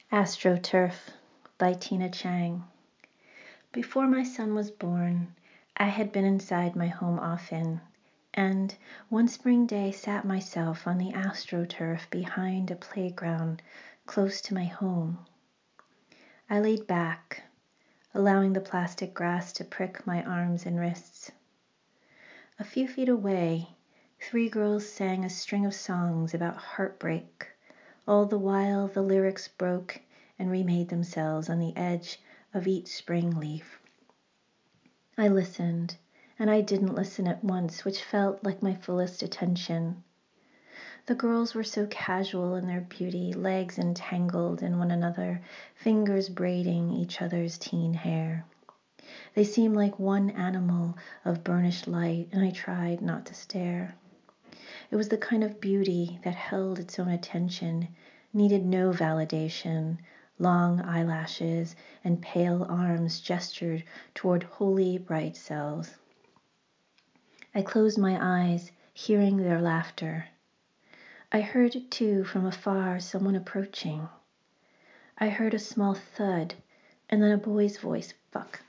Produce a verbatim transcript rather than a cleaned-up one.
AstroTurf by Tina Chang. Before my son was born, I had been inside my home often, and one spring day sat myself on the AstroTurf behind a playground close to my home. I laid back, allowing the plastic grass to prick my arms and wrists. A few feet away, three girls sang a string of songs about heartbreak. All the while the lyrics broke and remade themselves on the edge of each spring leaf. I listened, and I didn't listen at once, which felt like my fullest attention. The girls were so casual in their beauty, legs entangled in one another, fingers braiding each other's teen hair. They seemed like one animal of burnished light, and I tried not to stare. It was the kind of beauty that held its own attention, needed no validation. Long eyelashes and pale arms gestured toward wholly bright cells. I closed my eyes, hearing their laughter. I heard, too, from afar, someone approaching. I heard a small thud, and then a boy's voice, fuck.